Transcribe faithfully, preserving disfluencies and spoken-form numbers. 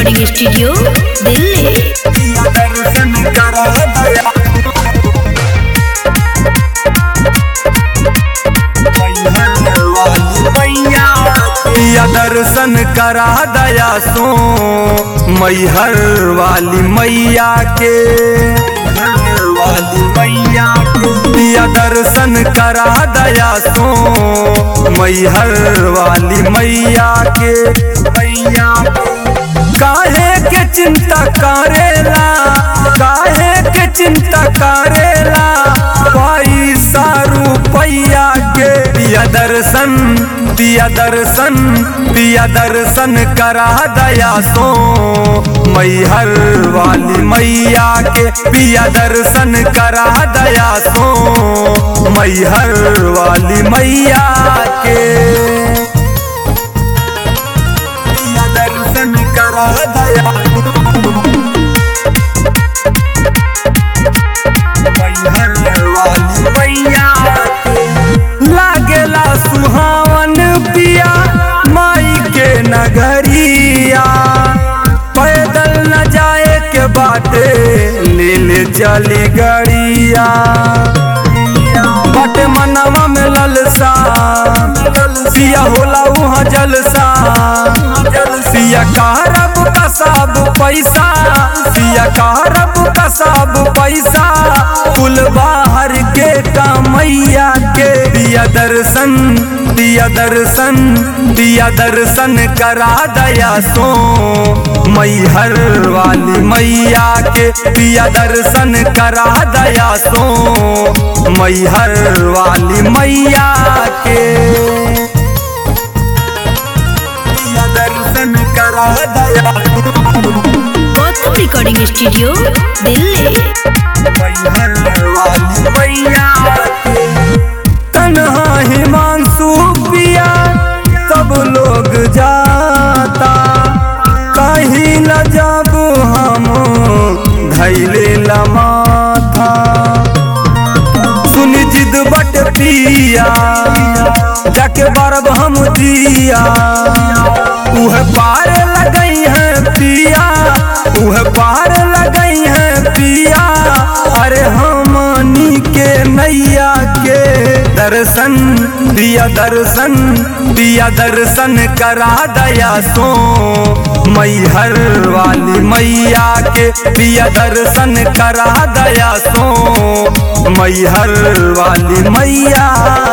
Recording studio Delhi. दर्शन करा दया पिया दर्शन करा दया सो मैहर वाली मैया के वाली मैया के पिया दर्शन करा दया सो मैहर वाली मैया के मैया काहे के चिंता करेला काहे के चिंता करेला पैसा रुपैया के पिया दर्शन पिया दर्शन पिया दर्शन करा दया सो मैहर वाली मैया के पिया दर्शन करा दया सो मैहर वाली मैया के पिया दर्शन करा दया मैहर वाली मैया लागेला सुहावन पिया माई के नगरिया पैदल न जाए के बाटे ले ले चली गड़िया बटे मनवा में ललसा पिया होला वहाँ जलसा पिया कारब का सब पैसा पिया कारब का सब पैसा कुल बाहर के कमैया के पिया दर्शन पिया दर्शन पिया दर्शन करा दया सो मैहर वाली मैया के पिया दर्शन करा दया सो मैहर वाली मैया के पिया दर्शन करा दया गौतम रिकॉर्डिंग स्टूडियो दिल्ली। मैहर वाली मैया के तन्हा हिमांशु पिया सब लोग जाता कहीं न जब हम धैले लमाथा सुन जिद बट पिया जाके बरब हम दिया उह पार लगई है पिया उह पार लगई है पिया अरे हमनी के नैया के दर्शन दिया दर्शन दिया दर्शन करा दया सो मैहर वाली मैया के पिया दर्शन करा दया सो मैहर वाली मैया